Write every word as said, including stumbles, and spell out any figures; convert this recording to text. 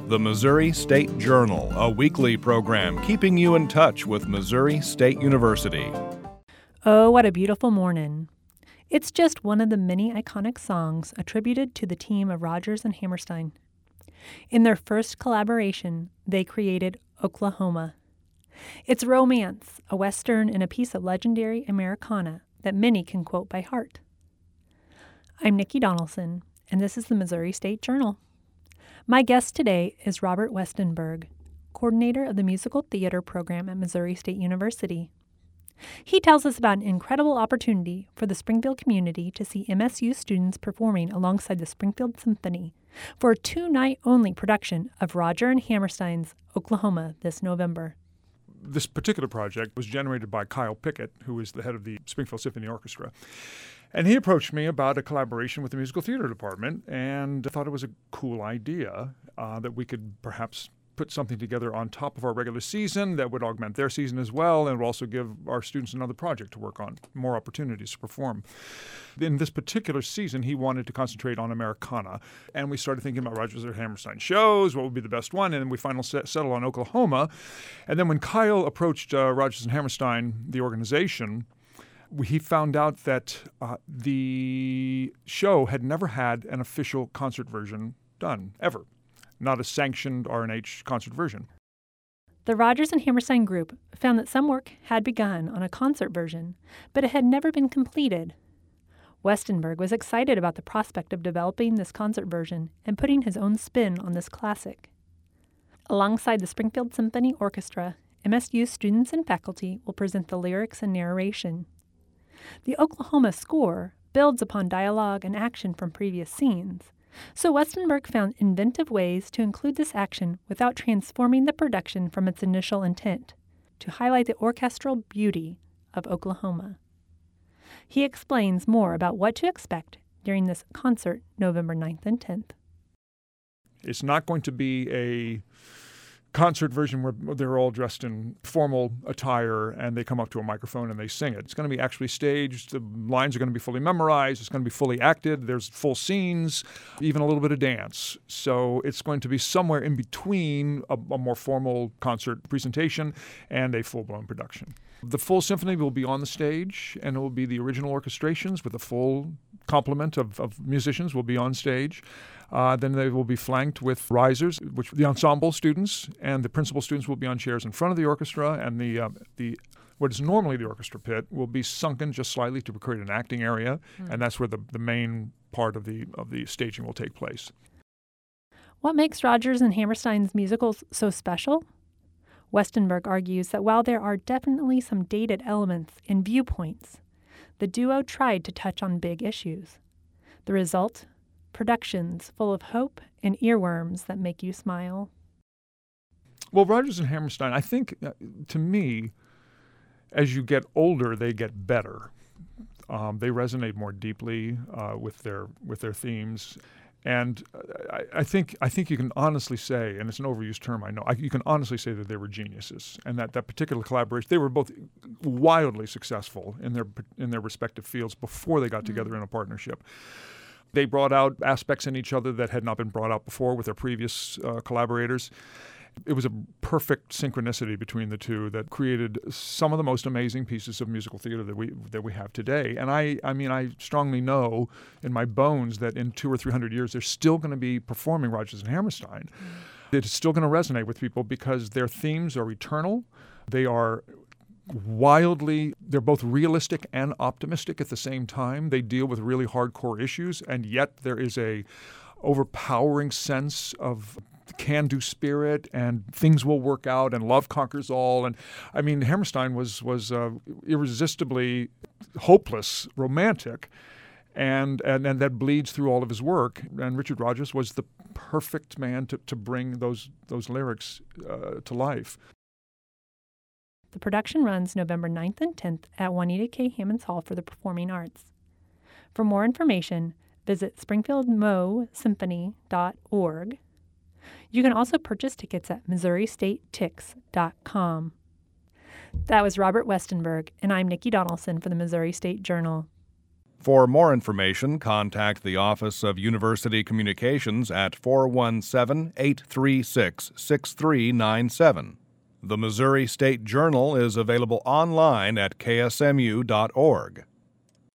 The Missouri State Journal, a weekly program keeping you in touch with Missouri State University. Oh, what a beautiful morning. It's just one of the many iconic songs attributed to the team of Rodgers and Hammerstein. In their first collaboration, they created Oklahoma. It's romance, a Western, and a piece of legendary Americana that many can quote by heart. I'm Nikki Donaldson, and this is the Missouri State Journal. My guest today is Robert Westenberg, coordinator of the musical theater program at Missouri State University. He tells us about an incredible opportunity for the Springfield community to see M S U students performing alongside the Springfield Symphony for a two-night-only production of Rodgers and Hammerstein's Oklahoma this November. This particular project was generated by Kyle Pickett, who is the head of the Springfield Symphony Orchestra. And he approached me about a collaboration with the musical theater department, and I thought it was a cool idea uh, that we could perhaps put something together on top of our regular season that would augment their season as well, and would also give our students another project to work on, more opportunities to perform. In this particular season, he wanted to concentrate on Americana, and we started thinking about Rodgers and Hammerstein shows, what would be the best one, and then we finally set, settled on Oklahoma. And then when Kyle approached uh, Rodgers and Hammerstein, the organization, he found out that uh, the show had never had an official concert version done, ever. Not a sanctioned R and H concert version. The Rodgers and Hammerstein group found that some work had begun on a concert version, but it had never been completed. Westenberg was excited about the prospect of developing this concert version and putting his own spin on this classic. Alongside the Springfield Symphony Orchestra, M S U students and faculty will present the lyrics and narration. The Oklahoma score builds upon dialogue and action from previous scenes, so Westenberg found inventive ways to include this action without transforming the production from its initial intent, to highlight the orchestral beauty of Oklahoma. He explains more about what to expect during this concert November ninth and tenth. It's not going to be a concert version where they're all dressed in formal attire and they come up to a microphone and they sing it. It's going to be actually staged. The lines are going to be fully memorized. It's going to be fully acted. There's full scenes, even a little bit of dance. So it's going to be somewhere in between a, a more formal concert presentation and a full-blown production. The full symphony will be on the stage, and it will be the original orchestrations with a full complement of, of musicians will be on stage. Uh, then they will be flanked with risers, which the ensemble students and the principal students will be on chairs in front of the orchestra, and the uh, the what is normally the orchestra pit will be sunken just slightly to create an acting area, mm. and that's where the, the main part of the of the staging will take place. What makes Rodgers and Hammerstein's musicals so special? Westenberg argues that while there are definitely some dated elements and viewpoints, the duo tried to touch on big issues. The result? Productions full of hope and earworms that make you smile. Well, Rodgers and Hammerstein, I think, uh, to me, as you get older, they get better. Um, they resonate more deeply uh, with their with their themes. And I, I think I think you can honestly say, and it's an overused term, I know, I, you can honestly say that they were geniuses, and that that particular collaboration, they were both wildly successful in their in their respective fields before they got mm-hmm. together in a partnership. They brought out aspects in each other that had not been brought out before with their previous uh, collaborators. It was a perfect synchronicity between the two that created some of the most amazing pieces of musical theater that we that we have today. And I, I mean, I strongly know in my bones that in two or three hundred years, they're still going to be performing Rodgers and Hammerstein. Mm. It's still going to resonate with people because their themes are eternal. They are wildly, they're both realistic and optimistic at the same time. They deal with really hardcore issues, and yet there is a overpowering sense of can-do spirit, and things will work out, and love conquers all. And I mean, Hammerstein was was uh, irresistibly hopeless, romantic, and, and and that bleeds through all of his work. And Richard Rodgers was the perfect man to, to bring those those lyrics uh, to life. The production runs November ninth and tenth at Juanita K. Hammonds Hall for the Performing Arts. For more information, visit springfield mo symphony dot org. You can also purchase tickets at missouri state tix dot com. That was Robert Westenberg, and I'm Nikki Donaldson for the Missouri State Journal. For more information, contact the Office of University Communications at four one seven, eight three six, six three nine seven. The Missouri State Journal is available online at k s m u dot org.